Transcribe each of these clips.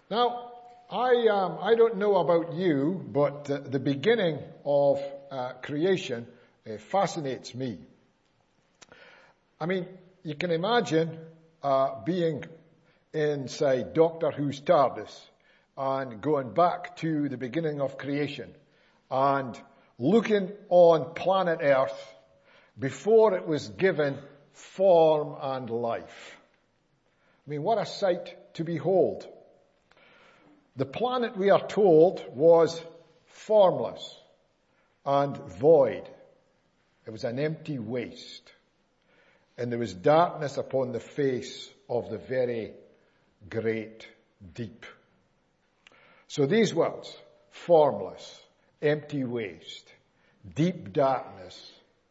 Now, I don't know about you, but the beginning of creation fascinates me. I mean, you can imagine being inside Doctor Who's TARDIS and going back to the beginning of creation and looking on planet Earth before it was given form and life. I mean, what a sight to behold. The planet, we are told, was formless and void. It was an empty waste. And there was darkness upon the face of the very great deep. So these words, formless, empty waste, deep darkness,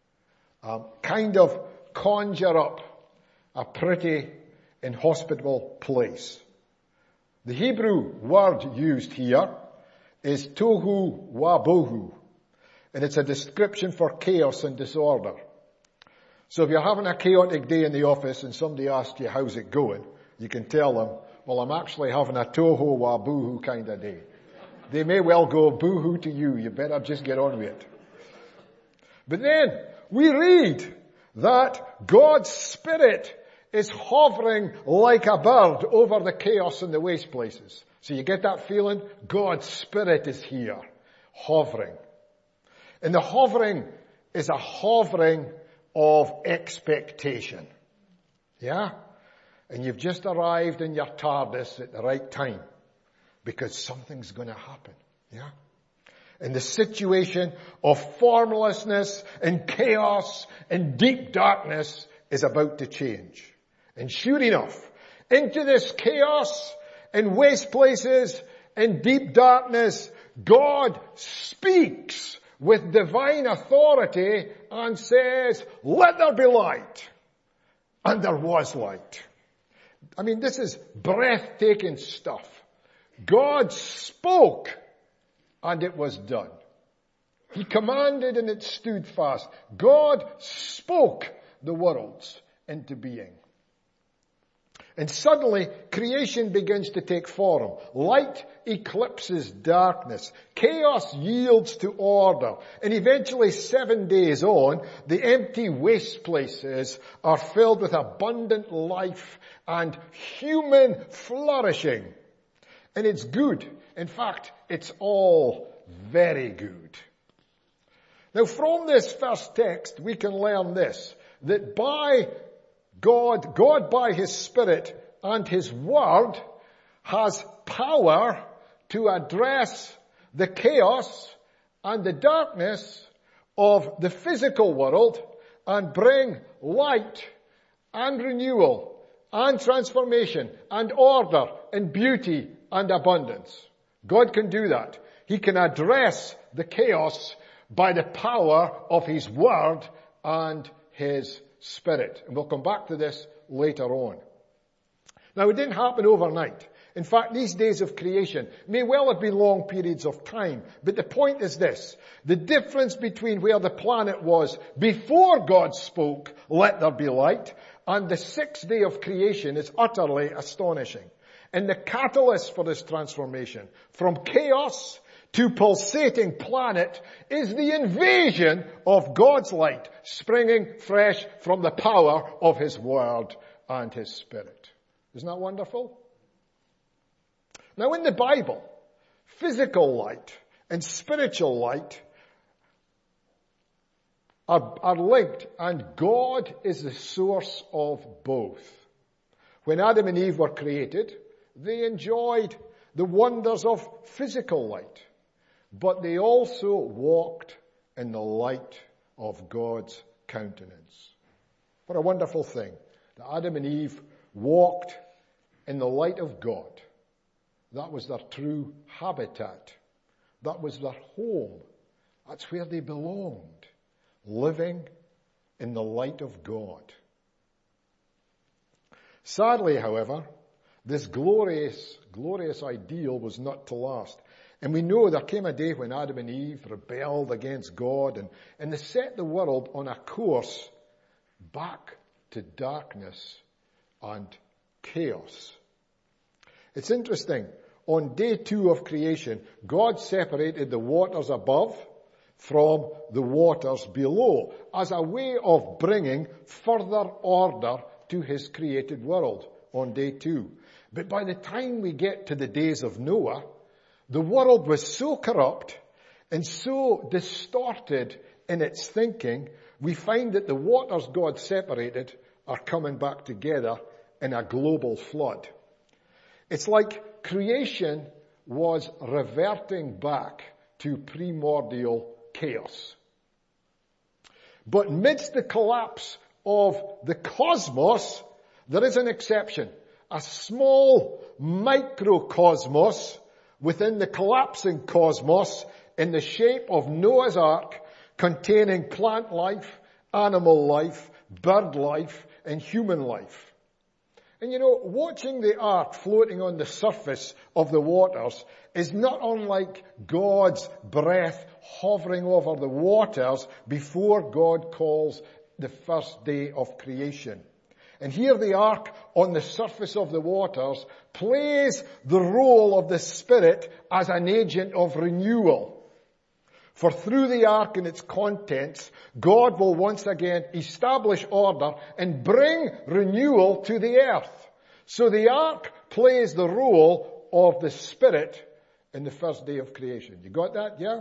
kind of conjure up a pretty inhospitable place. The Hebrew word used here is tohu wabohu, and it's a description for chaos and disorder. So if you're having a chaotic day in the office and somebody asks you how's it going, you can tell them, well, I'm actually having a tohu wabohu kind of day. They may well go boohoo to you. You better just get on with it. But then we read that God's Spirit is hovering like a bird over the chaos and the waste places. So you get that feeling? God's Spirit is here, hovering. And the hovering is a hovering of expectation. Yeah? And you've just arrived in your TARDIS at the right time because something's going to happen. Yeah? And the situation of formlessness and chaos and deep darkness is about to change. And sure enough, into this chaos and waste places and deep darkness, God speaks with divine authority and says, let there be light. And there was light. I mean, this is breathtaking stuff. God spoke and it was done. He commanded and it stood fast. God spoke the worlds into being. And suddenly, creation begins to take form. Light eclipses darkness. Chaos yields to order. And eventually, 7 days on, the empty waste places are filled with abundant life and human flourishing. And it's good. In fact, it's all very good. Now, from this first text, we can learn this, that by God by His Spirit and His Word has power to address the chaos and the darkness of the physical world and bring light and renewal and transformation and order and beauty and abundance. God can do that. He can address the chaos by the power of His Word and His Spirit. And we'll come back to this later on. Now, it didn't happen overnight. In fact, these days of creation may well have been long periods of time. But the point is this. The difference between where the planet was before God spoke, let there be light, and the sixth day of creation is utterly astonishing. And the catalyst for this transformation from chaos to pulsating planet is the invasion of God's light, springing fresh from the power of His Word and His Spirit. Isn't that wonderful? Now in the Bible, physical light and spiritual light are linked, and God is the source of both. When Adam and Eve were created, they enjoyed the wonders of physical light. But they also walked in the light of God's countenance. What a wonderful thing that Adam and Eve walked in the light of God. That was their true habitat. That was their home. That's where they belonged, living in the light of God. Sadly, however, this glorious ideal was not to last. And we know there came a day when Adam and Eve rebelled against God and they set the world on a course back to darkness and chaos. It's interesting. on day 2 of creation, God separated the waters above from the waters below as a way of bringing further order to his created world on day 2. But by the time we get to the days of Noah, the world was so corrupt and so distorted in its thinking, we find that the waters God separated are coming back together in a global flood. It's like creation was reverting back to primordial chaos. But amidst the collapse of the cosmos, there is an exception. A small microcosmos within the collapsing cosmos in the shape of Noah's Ark, containing plant life, animal life, bird life, and human life. And watching the ark floating on the surface of the waters is not unlike God's breath hovering over the waters before God calls the first day of creation. And here the ark on the surface of the waters plays the role of the Spirit as an agent of renewal. For through the ark and its contents, God will once again establish order and bring renewal to the earth. So the ark plays the role of the Spirit in the first day of creation. You got that? Yeah?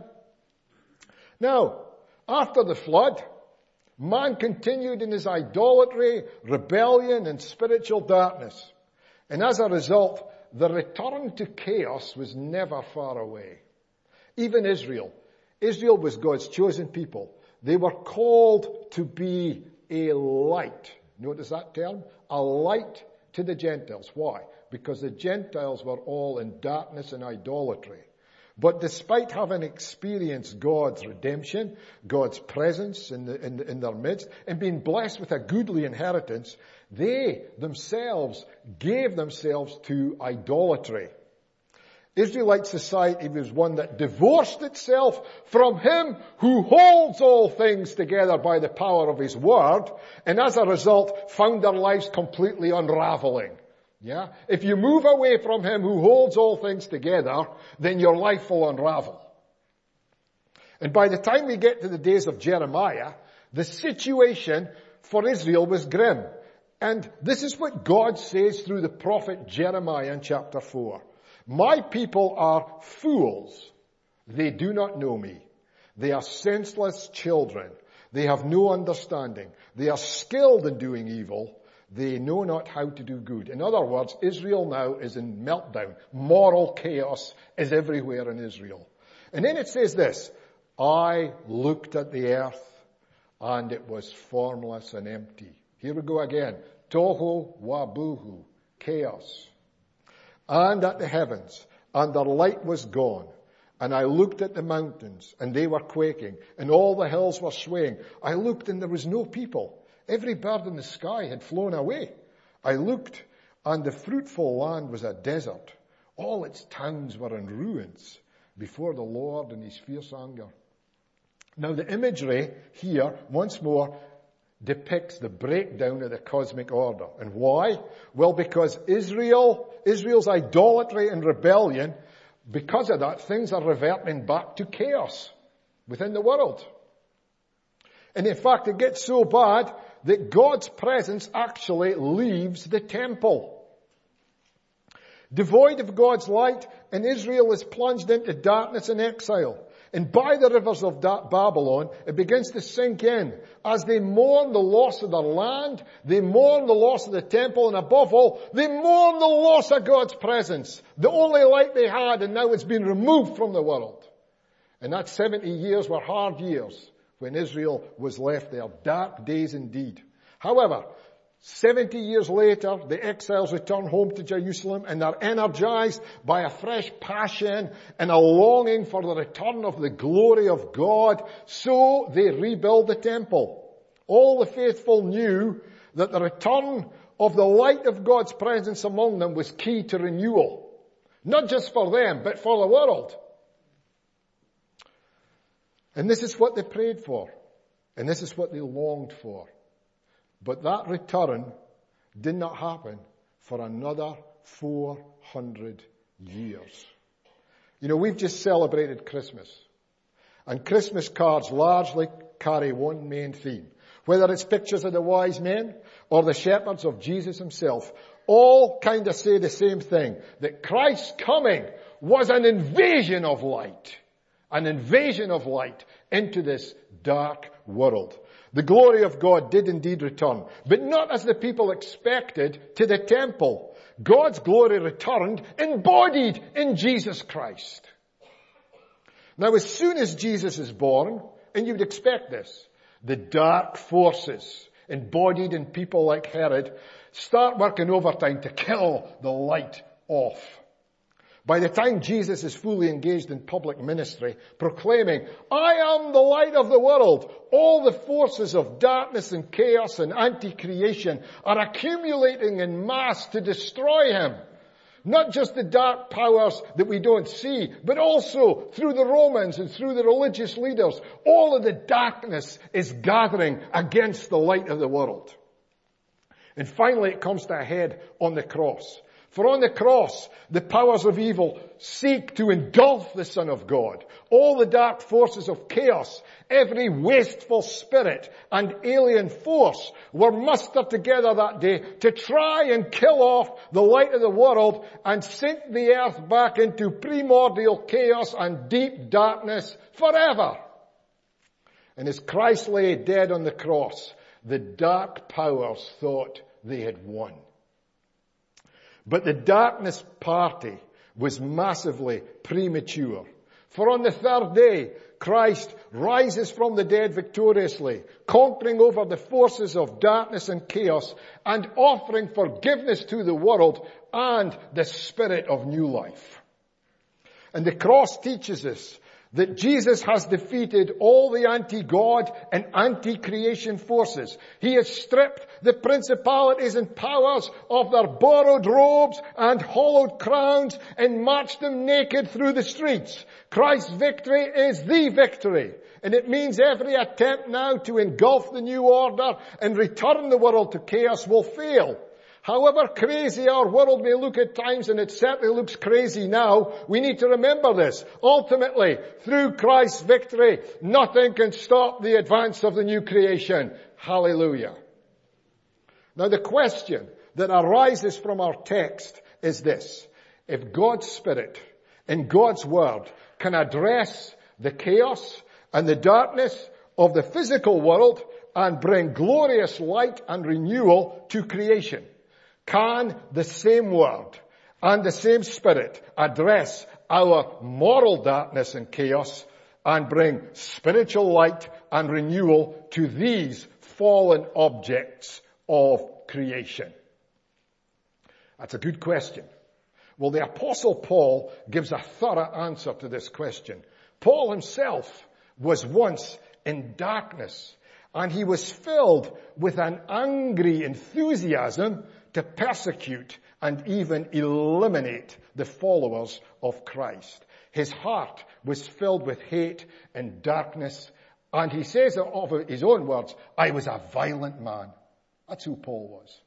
Now, after the flood, man continued in his idolatry, rebellion, and spiritual darkness. And as a result, the return to chaos was never far away. Even Israel was God's chosen people. They were called to be a light. Notice that term? A light to the Gentiles. Why? Because the Gentiles were all in darkness and idolatry. But despite having experienced God's redemption, God's presence in their midst, and being blessed with a goodly inheritance, they themselves gave themselves to idolatry. Israelite society was one that divorced itself from Him who holds all things together by the power of His Word, and as a result found their lives completely unraveling. Yeah? If you move away from Him who holds all things together, then your life will unravel. And by the time we get to the days of Jeremiah, the situation for Israel was grim. And this is what God says through the prophet Jeremiah in chapter 4. My people are fools. They do not know me. They are senseless children. They have no understanding. They are skilled in doing evil. They know not how to do good. In other words, Israel now is in meltdown. Moral chaos is everywhere in Israel. And then it says this, I looked at the earth and it was formless and empty. Here we go again. Tohu wabuhu, chaos. And at the heavens, and their light was gone. And I looked at the mountains, and they were quaking, and all the hills were swaying. I looked, and there was no people. Every bird in the sky had flown away. I looked, and the fruitful land was a desert. All its towns were in ruins before the Lord in His fierce anger. Now the imagery here, once more, depicts the breakdown of the cosmic order. And why? Well, because Israel's idolatry and rebellion, because of that, things are reverting back to chaos within the world. And in fact, it gets so bad that God's presence actually leaves the temple. Devoid of God's light, and Israel is plunged into darkness and exile. And by the rivers of Babylon, it begins to sink in. As they mourn the loss of their land, they mourn the loss of the temple, and above all, they mourn the loss of God's presence. The only light they had, and now it's been removed from the world. And that 70 years were hard years when Israel was left there. Dark days indeed. However, 70 years later, the exiles return home to Jerusalem and are energized by a fresh passion and a longing for the return of the glory of God. So they rebuild the temple. All the faithful knew that the return of the light of God's presence among them was key to renewal. Not just for them, but for the world. And this is what they prayed for. And this is what they longed for. But that return did not happen for another 400 years. You know, we've just celebrated Christmas. And Christmas cards largely carry one main theme. Whether it's pictures of the wise men or the shepherds of Jesus himself, all kind of say the same thing, that Christ's coming was an invasion of light. An invasion of light into this dark world. The glory of God did indeed return, but not as the people expected to the temple. God's glory returned embodied in Jesus Christ. Now, as soon as Jesus is born, and you'd expect this, the dark forces embodied in people like Herod start working overtime to kill the light off. By the time Jesus is fully engaged in public ministry, proclaiming, I am the light of the world, all the forces of darkness and chaos and anti-creation are accumulating in mass to destroy him. Not just the dark powers that we don't see, but also through the Romans and through the religious leaders. All of the darkness is gathering against the light of the world. And finally it comes to a head on the cross. For on the cross, the powers of evil seek to engulf the Son of God. All the dark forces of chaos, every wasteful spirit and alien force were mustered together that day to try and kill off the light of the world and sink the earth back into primordial chaos and deep darkness forever. And as Christ lay dead on the cross, the dark powers thought they had won. But the darkness party was massively premature. For on the third day, Christ rises from the dead victoriously, conquering over the forces of darkness and chaos and offering forgiveness to the world and the spirit of new life. And the cross teaches us that Jesus has defeated all the anti-God and anti-creation forces. He has stripped the principalities and powers of their borrowed robes and hollowed crowns and marched them naked through the streets. Christ's victory is the victory. And it means every attempt now to engulf the new order and return the world to chaos will fail. However crazy our world may look at times, and it certainly looks crazy now, we need to remember this. Ultimately, through Christ's victory, nothing can stop the advance of the new creation. Hallelujah. Now the question that arises from our text is this. If God's Spirit and God's Word can address the chaos and the darkness of the physical world and bring glorious light and renewal to creation, can the same Word and the same Spirit address our moral darkness and chaos and bring spiritual light and renewal to these fallen objects of creation? That's a good question. Well, the Apostle Paul gives a thorough answer to this question. Paul himself was once in darkness, and he was filled with an angry enthusiasm to persecute and even eliminate the followers of Christ. His heart was filled with hate and darkness, and he says of his own words, I was a violent man. That's who Paul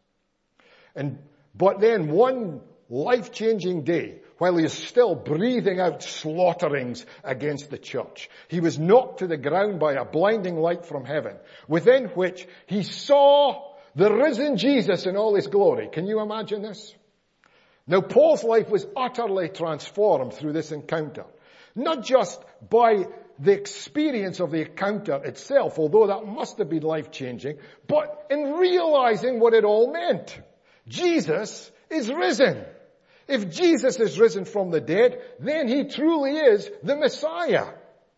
was. But then one life-changing day, while he is still breathing out slaughterings against the church, he was knocked to the ground by a blinding light from heaven, within which he saw the risen Jesus in all his glory. Can you imagine this? Now, Paul's life was utterly transformed through this encounter. Not just by the experience of the encounter itself, although that must have been life-changing, but in realizing what it all meant. Jesus is risen. If Jesus is risen from the dead, then he truly is the Messiah.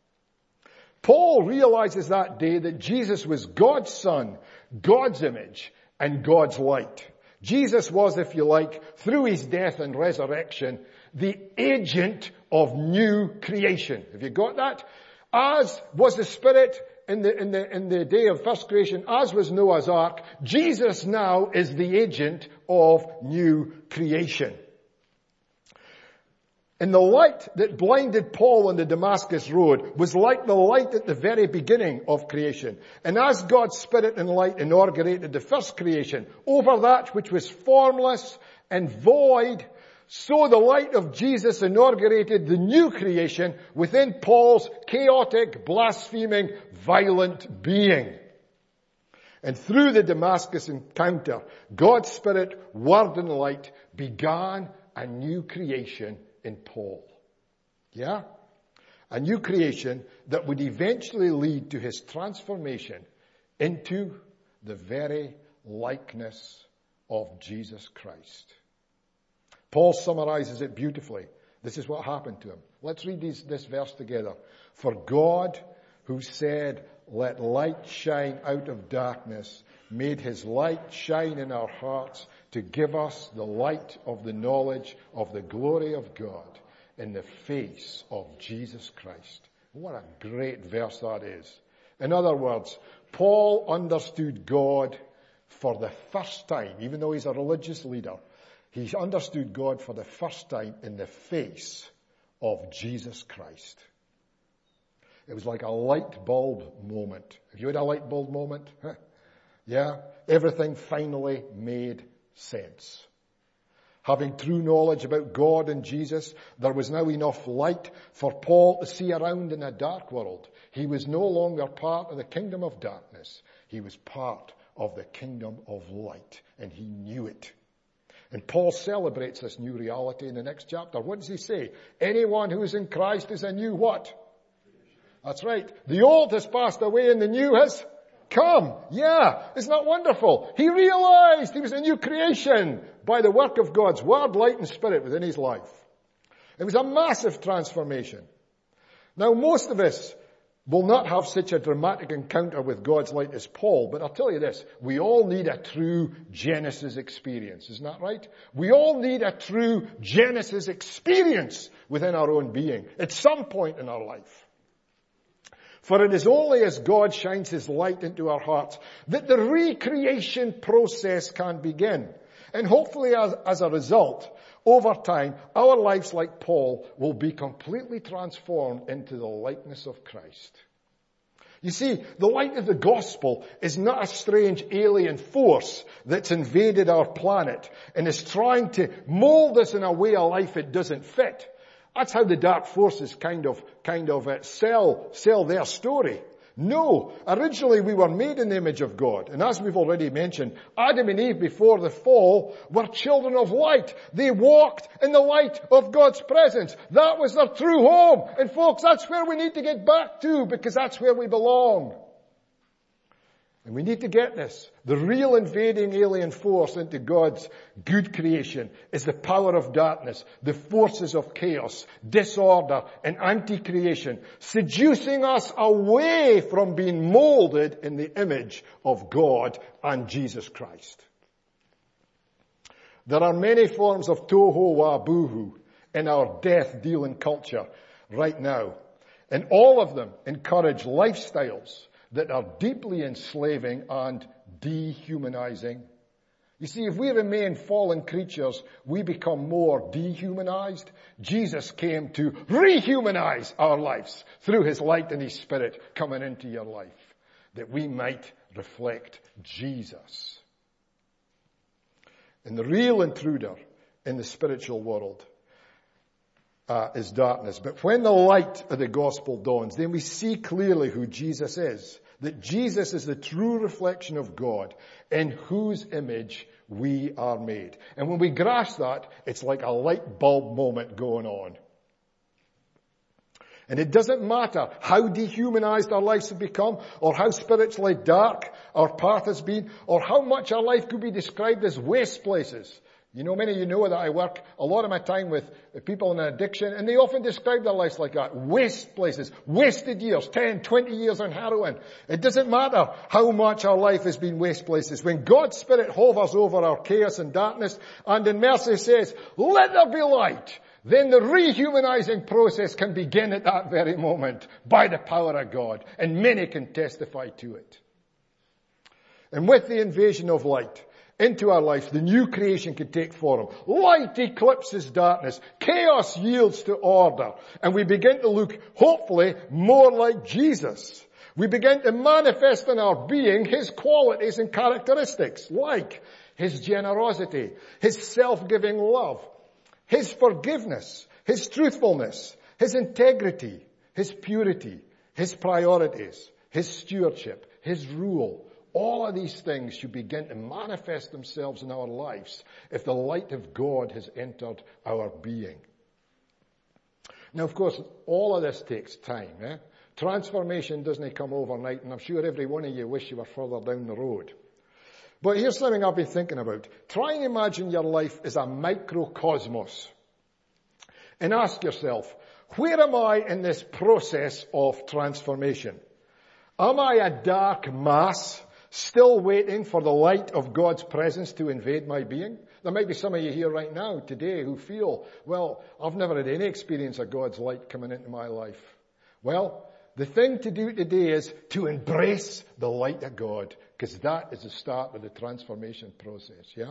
Paul realizes that day that Jesus was God's Son, God's image, and God's light. Jesus was, if you like, through his death and resurrection, the agent of new creation. Have you got that? As was the Spirit in the day of first creation, as was Noah's Ark, Jesus now is the agent of new creation. And the light that blinded Paul on the Damascus road was like the light at the very beginning of creation. And as God's Spirit and light inaugurated the first creation over that which was formless and void, So the light of Jesus inaugurated the new creation within Paul's chaotic, blaspheming, violent being. And through the Damascus encounter, God's Spirit, Word and Light began a new creation in Paul. Yeah? A new creation that would eventually lead to his transformation into the very likeness of Jesus Christ. Paul summarizes it beautifully. This is what happened to him. Let's read this verse together. For God, who said, let light shine out of darkness, made his light shine in our hearts to give us the light of the knowledge of the glory of God in the face of Jesus Christ. What a great verse that is. In other words, Paul understood God for the first time, even though he's a religious leader. He understood God for the first time in the face of Jesus Christ. It was like a light bulb moment. Have you had a light bulb moment? Huh? Yeah? Everything finally made sense. Having true knowledge about God and Jesus, there was now enough light for Paul to see around in a dark world. He was no longer part of the kingdom of darkness. He was part of the kingdom of light, and he knew it. And Paul celebrates this new reality in the next chapter. What does he say? Anyone who is in Christ is a new what? That's right. The old has passed away and the new has come. Yeah, isn't that wonderful? He realized he was a new creation by the work of God's Word, Light and Spirit within his life. It was a massive transformation. Now, most of us will not have such a dramatic encounter with God's light as Paul, but I'll tell you this, we all need a true Genesis experience. Isn't that right? We all need a true Genesis experience within our own being at some point in our life. For it is only as God shines his light into our hearts that the recreation process can begin. And hopefully as a result, over time, our lives like Paul will be completely transformed into the likeness of Christ. You see, the light of the gospel is not a strange alien force that's invaded our planet and is trying to mold us in a way of life it doesn't fit. That's how the dark forces kind of sell their story. No, originally we were made in the image of God. And as we've already mentioned, Adam and Eve before the fall were children of light. They walked in the light of God's presence. That was their true home. And folks, that's where we need to get back to, because that's where we belong. And we need to get this. The real invading alien force into God's good creation is the power of darkness, the forces of chaos, disorder, and anti-creation, seducing us away from being molded in the image of God and Jesus Christ. There are many forms of toho wa boohoo in our death-dealing culture right now, and all of them encourage lifestyles that are deeply enslaving and dehumanizing. You see, if we remain fallen creatures, we become more dehumanized. Jesus came to rehumanize our lives through his light and his Spirit coming into your life, that we might reflect Jesus. And the real intruder in the spiritual world is darkness. But when the light of the gospel dawns, then we see clearly who Jesus is. That Jesus is the true reflection of God in whose image we are made. And when we grasp that, it's like a light bulb moment going on. And it doesn't matter how dehumanized our lives have become, or how spiritually dark our path has been, or how much our life could be described as waste places. You know, many of you know that I work a lot of my time with people in addiction, and they often describe their lives like that. Waste places, wasted years, 10, 20 years on heroin. It doesn't matter how much our life has been waste places. When God's Spirit hovers over our chaos and darkness, and in mercy says, let there be light, then the rehumanizing process can begin at that very moment by the power of God, and many can testify to it. And with the invasion of light into our life, the new creation can take form. Light eclipses darkness. Chaos yields to order. And we begin to look, hopefully, more like Jesus. We begin to manifest in our being his qualities and characteristics, like his generosity, his self-giving love, His forgiveness, His truthfulness, His integrity, His purity, His priorities, His stewardship, His rule. All of these things should begin to manifest themselves in our lives if the light of God has entered our being. Now, of course, all of this takes time. Transformation doesn't come overnight, and I'm sure every one of you wish you were further down the road. But here's something I've been thinking about. Try and imagine your life as a microcosmos. And ask yourself, where am I in this process of transformation? Am I a dark mass, still waiting for the light of God's presence to invade my being? There might be some of you here right now, today, who feel, well, I've never had any experience of God's light coming into my life. Well, the thing to do today is to embrace the light of God, because that is the start of the transformation process, yeah?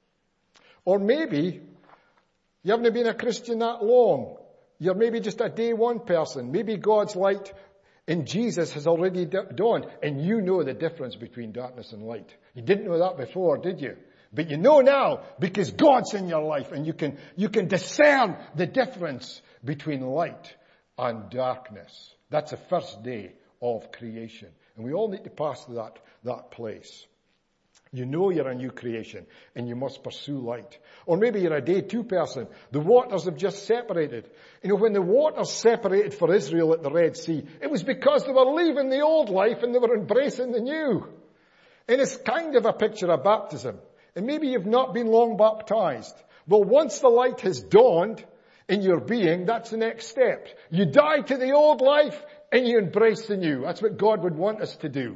Or maybe you haven't been a Christian that long. You're maybe just a day one person. Maybe God's light in Jesus has already dawned, and you know the difference between darkness and light. You didn't know that before, did you? But you know now, because God's in your life, and you can discern the difference between light and darkness. That's the first day of creation. And we all need to pass to that place. You know you're a new creation, and you must pursue light. Or maybe you're a day two person. The waters have just separated. You know, when the waters separated for Israel at the Red Sea, it was because they were leaving the old life and they were embracing the new. And it's kind of a picture of baptism. And maybe you've not been long baptized. Well, once the light has dawned in your being, that's the next step. You die to the old life and you embrace the new. That's what God would want us to do.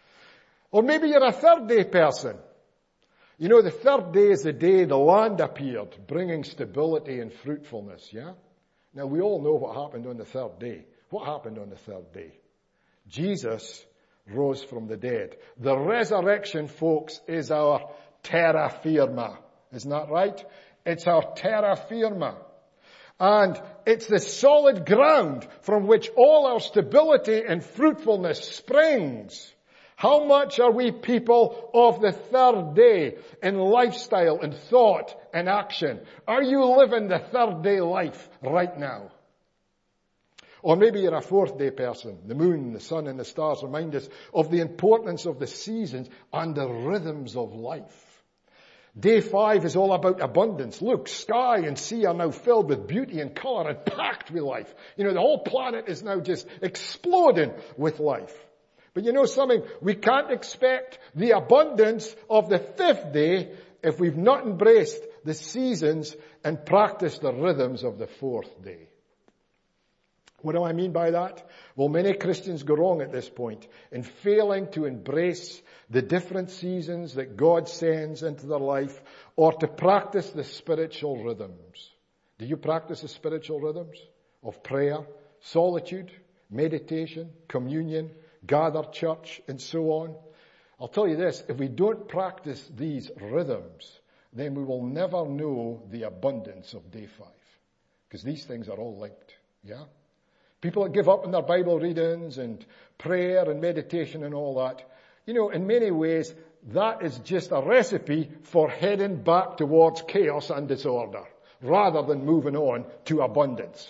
Or maybe you're a third day person. You know, the third day is the day the land appeared, bringing stability and fruitfulness, yeah? Now, we all know what happened on the third day. What happened on the third day? Jesus rose from the dead. The resurrection, folks, is our terra firma. Isn't that right? It's our terra firma. And it's the solid ground from which all our stability and fruitfulness springs. How much are we people of the third day in lifestyle and thought and action? Are you living the third day life right now? Or maybe you're a fourth day person. The moon, the sun, and the stars remind us of the importance of the seasons and the rhythms of life. Day 5 is all about abundance. Look, sky and sea are now filled with beauty and color and packed with life. You know, the whole planet is now just exploding with life. But you know something? We can't expect the abundance of the 5th day if we've not embraced the seasons and practiced the rhythms of the 4th day. What do I mean by that? Well, many Christians go wrong at this point in failing to embrace the different seasons that God sends into their life or to practice the spiritual rhythms. Do you practice the spiritual rhythms of prayer, solitude, meditation, communion, gathered church, and so on? I'll tell you this, if we don't practice these rhythms, then we will never know the abundance of day 5. Because these things are all linked, yeah? People that give up on their Bible readings and prayer and meditation and all that, you know, in many ways, that is just a recipe for heading back towards chaos and disorder, rather than moving on to abundance.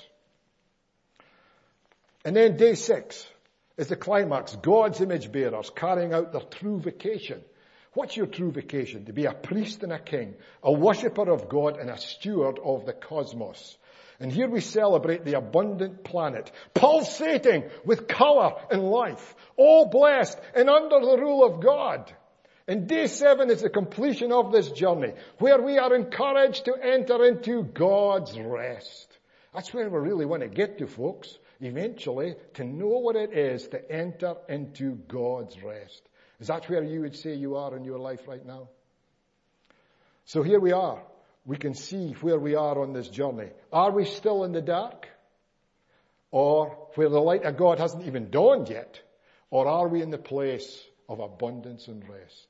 And then day 6 is the climax. God's image bearers carrying out their true vocation. What's your true vocation? To be a priest and a king, a worshipper of God and a steward of the cosmos. And here we celebrate the abundant planet, pulsating with color and life, all blessed and under the rule of God. And day 7 is the completion of this journey, where we are encouraged to enter into God's rest. That's where we really want to get to, folks, eventually, to know what it is to enter into God's rest. Is that where you would say you are in your life right now? So here we are. We can see where we are on this journey. Are we still in the dark? Or where the light of God hasn't even dawned yet? Or are we in the place of abundance and rest?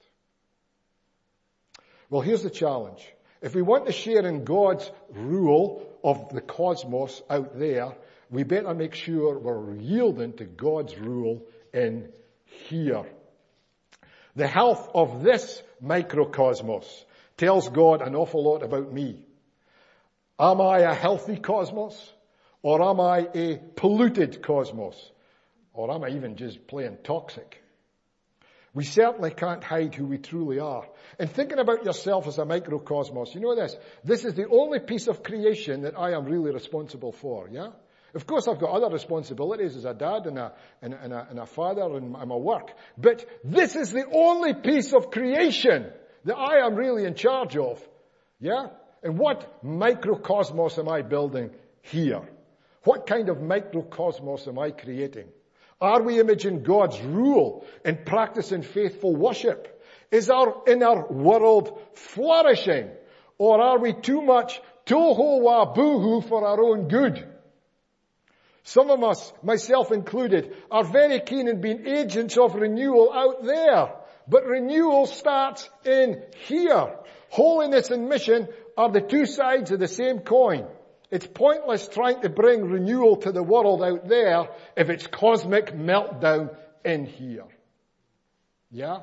Well, here's the challenge. If we want to share in God's rule of the cosmos out there, we better make sure we're yielding to God's rule in here. The health of this microcosmos tells God an awful lot about me. Am I a healthy cosmos? Or am I a polluted cosmos? Or am I even just plain toxic? We certainly can't hide who we truly are. And thinking about yourself as a microcosmos, you know this? This is the only piece of creation that I am really responsible for, yeah? Of course, I've got other responsibilities as a dad and a father and my work. But this is the only piece of creation that I am really in charge of, yeah? And what microcosmos am I building here? What kind of microcosmos am I creating? Are we imaging God's rule and practicing faithful worship? Is our inner world flourishing? Or are we too much toho wa boohoo for our own good? Some of us, myself included, are very keen in being agents of renewal out there. But renewal starts in here. Holiness and mission are the two sides of the same coin. It's pointless trying to bring renewal to the world out there if it's cosmic meltdown in here. Yeah?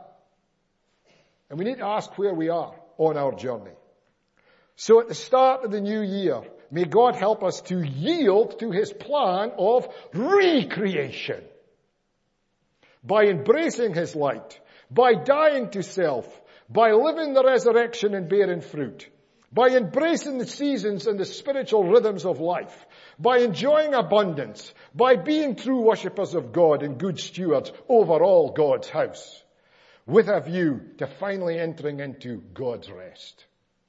And we need to ask where we are on our journey. So at the start of the new year, may God help us to yield to His plan of recreation. By embracing His light, by dying to self, by living the resurrection and bearing fruit, by embracing the seasons and the spiritual rhythms of life, by enjoying abundance, by being true worshippers of God and good stewards over all God's house, with a view to finally entering into God's rest.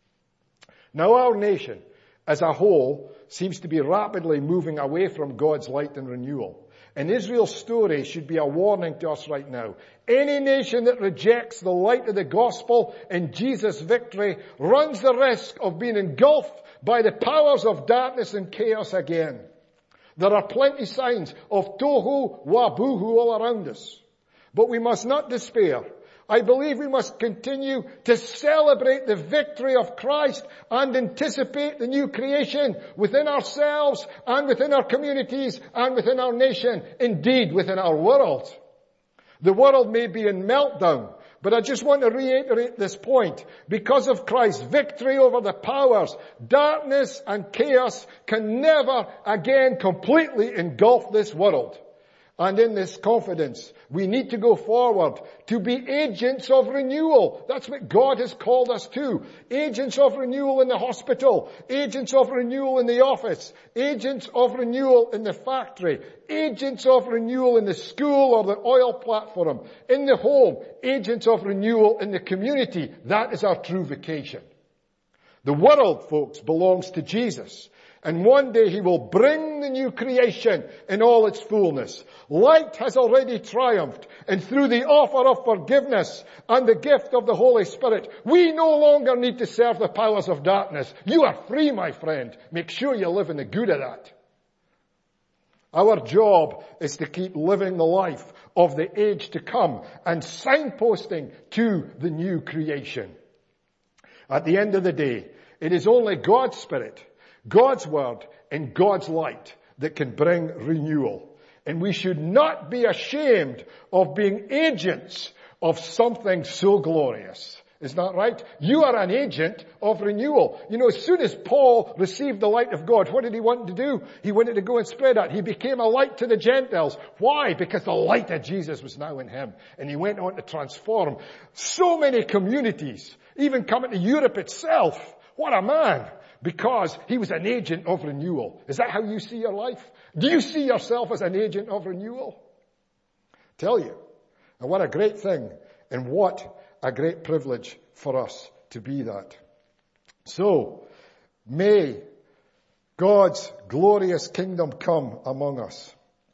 Now our nation as a whole seems to be rapidly moving away from God's light and renewal. And Israel's story should be a warning to us right now. Any nation that rejects the light of the gospel and Jesus' victory runs the risk of being engulfed by the powers of darkness and chaos again. There are plenty signs of tohu wabohu all around us. But we must not despair. I believe we must continue to celebrate the victory of Christ and anticipate the new creation within ourselves and within our communities and within our nation, indeed within our world. The world may be in meltdown, but I just want to reiterate this point. Because of Christ's victory over the powers, darkness and chaos can never again completely engulf this world. And in this confidence, we need to go forward to be agents of renewal. That's what God has called us to. Agents of renewal in the hospital, agents of renewal in the office, agents of renewal in the factory, agents of renewal in the school or the oil platform, in the home, agents of renewal in the community. That is our true vocation. The world, folks, belongs to Jesus. And one day He will bring the new creation in all its fullness. Light has already triumphed, and through the offer of forgiveness and the gift of the Holy Spirit, we no longer need to serve the powers of darkness. You are free, my friend. Make sure you live in the good of that. Our job is to keep living the life of the age to come and signposting to the new creation. At the end of the day, it is only God's Spirit, God's Word, and God's light that can bring renewal. And we should not be ashamed of being agents of something so glorious. Isn't that right? You are an agent of renewal. You know, as soon as Paul received the light of God, what did he want to do? He wanted to go and spread it. He became a light to the Gentiles. Why? Because the light of Jesus was now in him. And he went on to transform so many communities, even coming to Europe itself. What a man! Because he was an agent of renewal. Is that how you see your life? Do you see yourself as an agent of renewal? Tell you. And what a great thing. And what a great privilege for us to be that. So, may God's glorious kingdom come among us.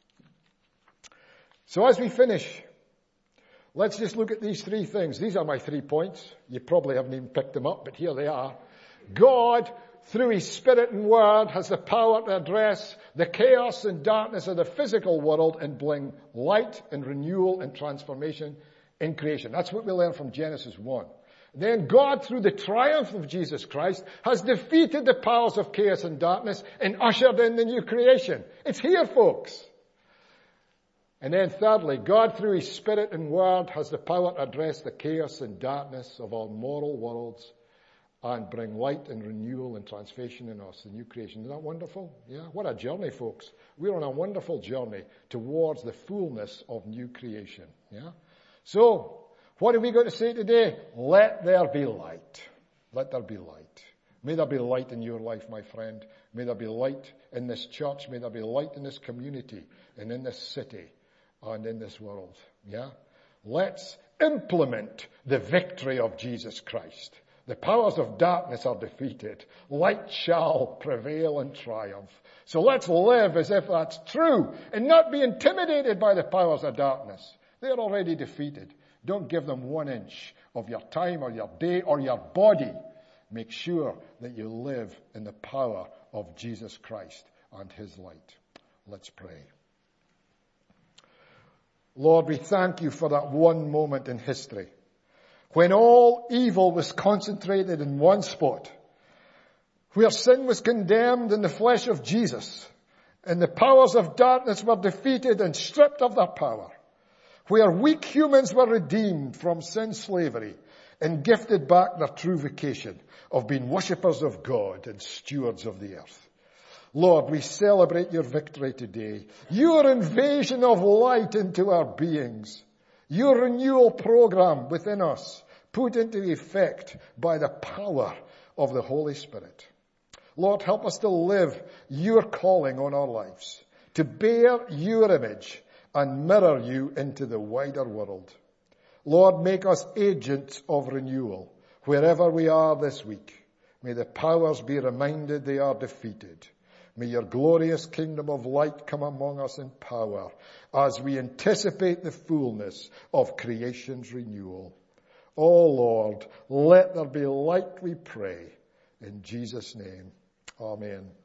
So as we finish, let's just look at these three things. These are my 3 points. You probably haven't even picked them up, but here they are. God, through His Spirit and Word, has the power to address the chaos and darkness of the physical world and bring light and renewal and transformation in creation. That's what we learn from Genesis 1. Then God, through the triumph of Jesus Christ, has defeated the powers of chaos and darkness and ushered in the new creation. It's here, folks. And then thirdly, God, through His Spirit and Word, has the power to address the chaos and darkness of our moral worlds and bring light and renewal and transformation in us, the new creation. Isn't that wonderful? Yeah, what a journey, folks. We're on a wonderful journey towards the fullness of new creation. Yeah. So, what are we going to say today? Let there be light. Let there be light. May there be light in your life, my friend. May there be light in this church. May there be light in this community and in this city and in this world. Yeah? Let's implement the victory of Jesus Christ. The powers of darkness are defeated. Light shall prevail and triumph. So let's live as if that's true and not be intimidated by the powers of darkness. They're already defeated. Don't give them 1 inch of your time or your day or your body. Make sure that you live in the power of Jesus Christ and his light. Let's pray. Lord, we thank you for that one moment in history when all evil was concentrated in one spot, where sin was condemned in the flesh of Jesus, and the powers of darkness were defeated and stripped of their power, where weak humans were redeemed from sin's slavery and gifted back their true vocation of being worshippers of God and stewards of the earth. Lord, we celebrate your victory today, your invasion of light into our beings, your renewal program within us, put into effect by the power of the Holy Spirit. Lord, help us to live your calling on our lives, to bear your image and mirror you into the wider world. Lord, make us agents of renewal wherever we are this week. May the powers be reminded they are defeated. May your glorious kingdom of light come among us in power as we anticipate the fullness of creation's renewal. Oh Lord, let there be light, we pray. In Jesus' name, amen.